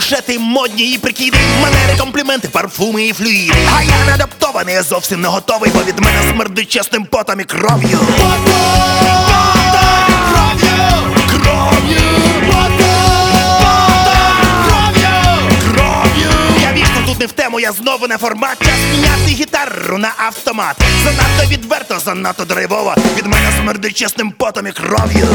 Фуршети модні і прикиди, манери, компліменти, парфуми і флюїди. А я не адаптований, я зовсім не готовий, бо від мене смердить чесним потом і кров'ю. Я вічно тут не в тему, я знову не формат. Час міняти гітару на автомат. Занадто відверто, занадто драйвово. Від мене смердить чесним потом і кров'ю.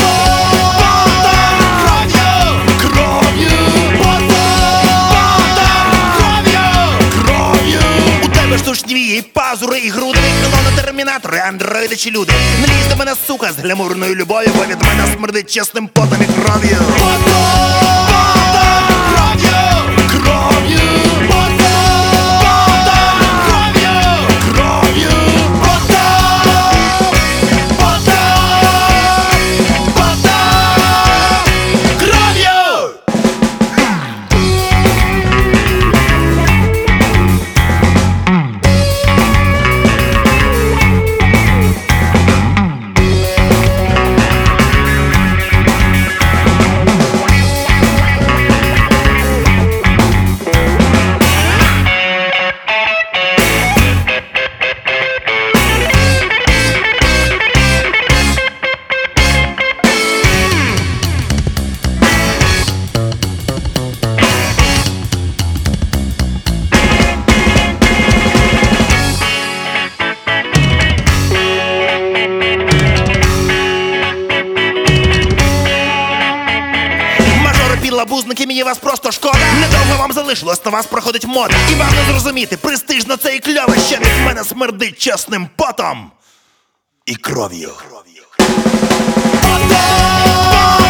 У тебе штучні вії, пазури і груди, клони, термінатори, андроїди чи люди. Не лізь до мене, сука, з глямурною любов'ю, бо від мене смердить чесним потом і кров'ю. Лабузники, мені вас просто шкода. Недовго вам залишилось, на вас проходить мода. І вам не зрозуміти, престижно це і кльово. Ще від мене смердить чесним потом і кров'ю.